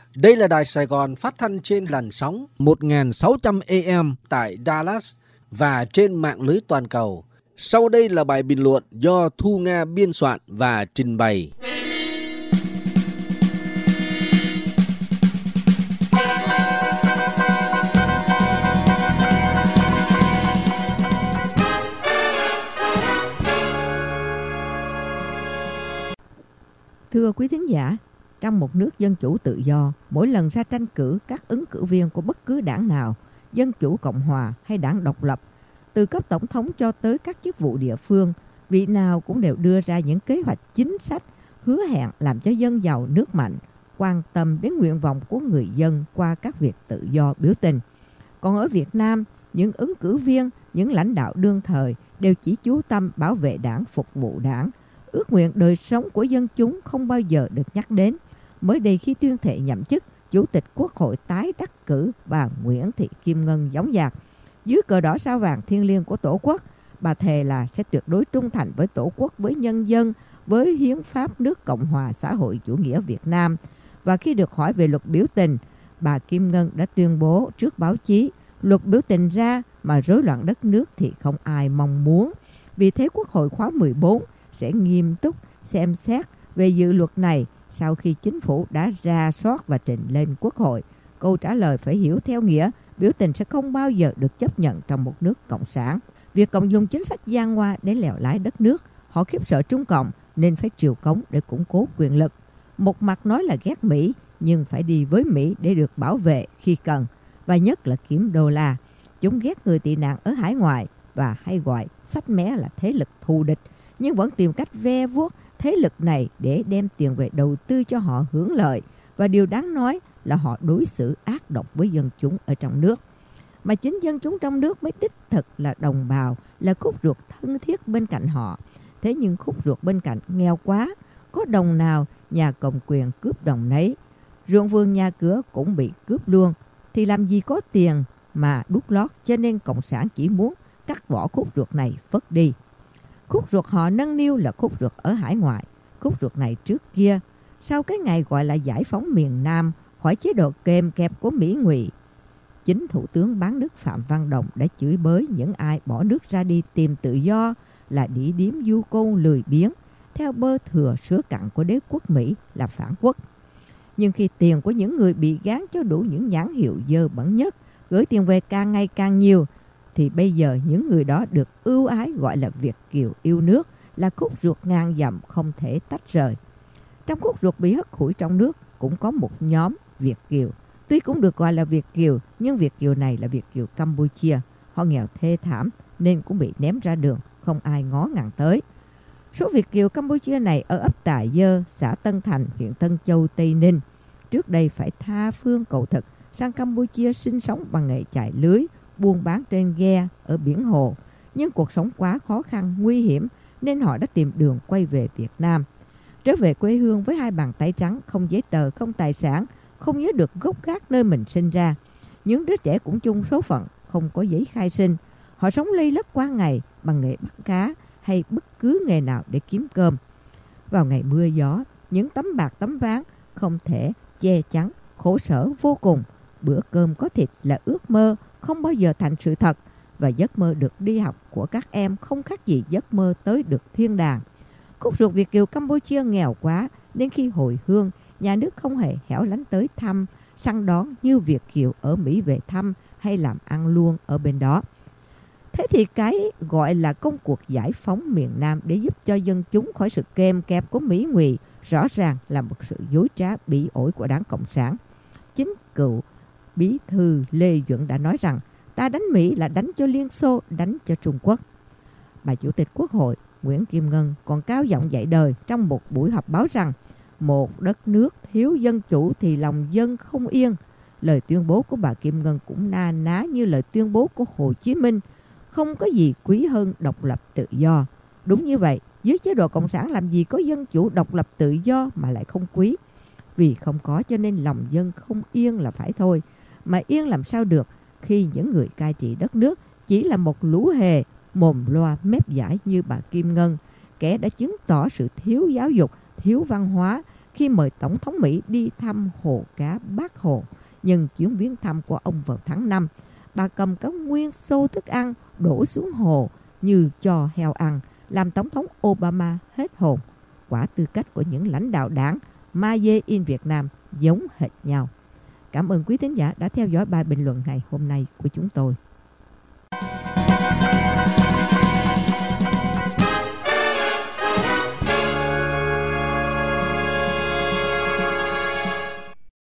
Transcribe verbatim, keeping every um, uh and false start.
Đây là Đài Sài Gòn phát thanh trên làn sóng một nghìn sáu trăm A M tại Dallas và trên mạng lưới toàn cầu. Sau đây là bài bình luận do Thu Nga biên soạn và trình bày. Thưa quý thính giả, trong một nước dân chủ tự do, mỗi lần ra tranh cử các ứng cử viên của bất cứ đảng nào, Dân chủ Cộng hòa hay đảng độc lập, từ cấp tổng thống cho tới các chức vụ địa phương, vị nào cũng đều đưa ra những kế hoạch chính sách hứa hẹn làm cho dân giàu nước mạnh, quan tâm đến nguyện vọng của người dân qua các việc tự do biểu tình. Còn ở Việt Nam, những ứng cử viên, những lãnh đạo đương thời đều chỉ chú tâm bảo vệ đảng, phục vụ đảng. Ước nguyện đời sống của dân chúng không bao giờ được nhắc đến. Mới đây khi tuyên thệ nhậm chức, Chủ tịch Quốc hội tái đắc cử bà Nguyễn Thị Kim Ngân dõng dạc. Dưới cờ đỏ sao vàng thiêng liêng của Tổ quốc, bà thề là sẽ tuyệt đối trung thành với Tổ quốc, với nhân dân, với hiến pháp nước Cộng hòa xã hội chủ nghĩa Việt Nam. Và khi được hỏi về luật biểu tình, bà Kim Ngân đã tuyên bố trước báo chí, luật biểu tình ra mà rối loạn đất nước thì không ai mong muốn. Vì thế Quốc hội khóa mười bốn sẽ nghiêm túc xem xét về dự luật này sau khi chính phủ đã ra soát và trình lên Quốc hội. Câu trả lời phải hiểu theo nghĩa biểu tình sẽ không bao giờ được chấp nhận trong một nước cộng sản. Việt Cộng dùng chính sách gian hoa để lèo lái đất nước. Họ khiếp sợ Trung Cộng nên phải triều cống để củng cố quyền lực. Một mặt nói là ghét Mỹ, nhưng phải đi với Mỹ để được bảo vệ khi cần, và nhất là kiếm đô la. Chúng ghét người tị nạn ở hải ngoại và hay gọi sách mé là thế lực thù địch, nhưng vẫn tìm cách ve vuốt thế lực này để đem tiền về đầu tư cho họ hưởng lợi. Và điều đáng nói là họ đối xử ác độc với dân chúng ở trong nước. Mà chính dân chúng trong nước mới đích thực là đồng bào, là khúc ruột thân thiết bên cạnh họ. Thế nhưng khúc ruột bên cạnh nghèo quá, có đồng nào nhà cầm quyền cướp đồng nấy. Ruộng vườn nhà cửa cũng bị cướp luôn, thì làm gì có tiền mà đút lót, cho nên Cộng sản chỉ muốn cắt bỏ khúc ruột này phất đi. Khúc ruột họ nâng niu là khúc ruột ở hải ngoại. Khúc ruột này trước kia, sau cái ngày gọi là giải phóng miền Nam khỏi chế độ kềm kẹp của Mỹ Ngụy, chính Thủ tướng bán nước Phạm Văn Đồng đã chửi bới những ai bỏ nước ra đi tìm tự do là đĩ điếm du côn lười biếng, theo bơ thừa sứa cặn của đế quốc Mỹ là phản quốc. Nhưng khi tiền của những người bị gán cho đủ những nhãn hiệu dơ bẩn nhất gửi tiền về càng ngày càng nhiều, thì bây giờ những người đó được ưu ái gọi là Việt kiều yêu nước, là khúc ruột ngàn dặm không thể tách rời. Trong khúc ruột bị hất hủi trong nước cũng có một nhóm Việt kiều. Tuy cũng được gọi là Việt kiều, nhưng Việt kiều này là Việt kiều Campuchia. Họ nghèo thê thảm nên cũng bị ném ra đường, không ai ngó ngàng tới. Số Việt kiều Campuchia này ở ấp Tà Dơ, xã Tân Thành, huyện Tân Châu, Tây Ninh. Trước đây phải tha phương cầu thực sang Campuchia sinh sống bằng nghề chài lưới, buôn bán trên ghe ở biển hồ. Nhưng cuộc sống quá khó khăn, nguy hiểm nên họ đã tìm đường quay về Việt Nam. Trở về quê hương với hai bàn tay trắng, không giấy tờ, không tài sản, không nhớ được gốc gác nơi mình sinh ra. Những đứa trẻ cũng chung số phận, không có giấy khai sinh. Họ sống lây lất qua ngày bằng nghề bắt cá hay bất cứ nghề nào để kiếm cơm. Vào ngày mưa gió, những tấm bạc tấm ván không thể che chắn, khổ sở vô cùng. Bữa cơm có thịt là ước mơ không bao giờ thành sự thật, và giấc mơ được đi học của các em không khác gì giấc mơ tới được thiên đàng. Khúc ruột Việt kiều Campuchia nghèo quá nên khi hồi hương, nhà nước không hề hẻo lánh tới thăm, săn đón như Việt kiều ở Mỹ về thăm hay làm ăn luôn ở bên đó. Thế thì cái gọi là công cuộc giải phóng miền Nam để giúp cho dân chúng khỏi sự kèm kẹp của Mỹ Ngụy rõ ràng là một sự dối trá bỉ ổi của Đảng Cộng sản. Chính cựu Bí thư Lê Duẩn đã nói rằng ta đánh Mỹ là đánh cho Liên Xô, đánh cho Trung Quốc. Bà Chủ tịch Quốc hội Nguyễn Kim Ngân còn cao giọng dạy đời trong một buổi họp báo rằng một đất nước thiếu dân chủ thì lòng dân không yên. Lời tuyên bố của bà Kim Ngân cũng na ná như lời tuyên bố của Hồ Chí Minh, không có gì quý hơn độc lập tự do. Đúng như vậy, dưới chế độ Cộng sản làm gì có dân chủ độc lập tự do mà lại không quý. Vì không có cho nên lòng dân không yên là phải thôi. Mà yên làm sao được khi những người cai trị đất nước chỉ là một lũ hề mồm loa mép dãi như bà Kim Ngân, kẻ đã chứng tỏ sự thiếu giáo dục, thiếu văn hóa, khi mời Tổng thống Mỹ đi thăm hồ cá Bác Hồ. Nhưng chuyến viếng thăm của ông vào tháng năm, bà cầm cả nguyên xô thức ăn đổ xuống hồ như cho heo ăn, làm Tổng thống Obama hết hồn. Quả tư cách của những lãnh đạo đảng Made in Việt Nam giống hệt nhau. Cảm ơn quý thính giả đã theo dõi bài bình luận ngày hôm nay của chúng tôi.